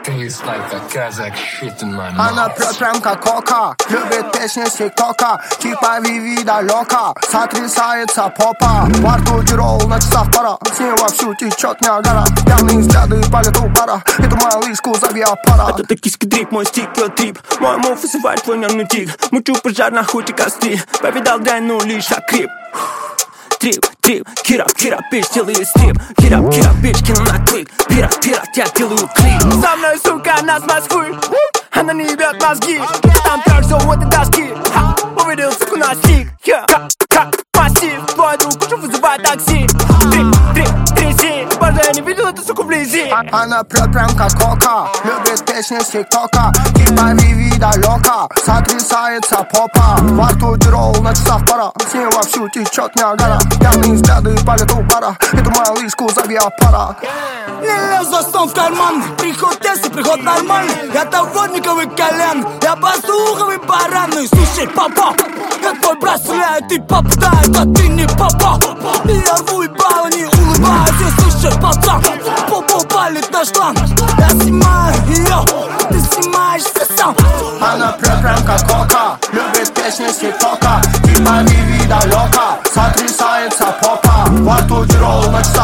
Tastes like a Kazakh shit in my mouth. Она прет прям как кока, любит песни с тиктока, типа Виви далека, сотрясается попа. Во рту тирол, на часах пора, с нее вовсю течет Ниагара. Пьяные взгляды палят у пара, эту малышку зови аппарат. Это токийский дрип, мой стикер-трип, мой мув вызывает твой нервный тик. Мучу пожар на хуте костры, повидал дрянь, ну лишь окрип. Трип, кирап, бич, делаю стрип. Кирап, бич, кину на клик. Пират, я делаю клип. За мной, сука, она с Москвы, она не ебет мозги. Там так все в этой доске. Увидел, суку, на стик. Как массив, твой друг уже вызывает такси. Тряси, боже, я не видел эту суку вблизи. Она прет прям как кока, любит песни с тиктока, типа Виви далека, сотрясается попа. Во рту тирол, на часах пора, с нее вовсю течет Ниагара. Пьяные взгляды палят у пара, эту малышку зови аппарат. Не лез за стол в карман, приход тест и приход нормальный. Я товарниковый колен, я послуховый баранный. Слушай, папа, я твой брат стреляет и попадает, а ты не папа. Я рву и бала, не улыбаюсь, я слушай, пацан. Попу палит на шланг, я снимаю ее, ты снимаешься сам. Она прет прям как кока, любит песни с тиктока, типа Виви далека, сотрясается попа. Во рту тирол, на часах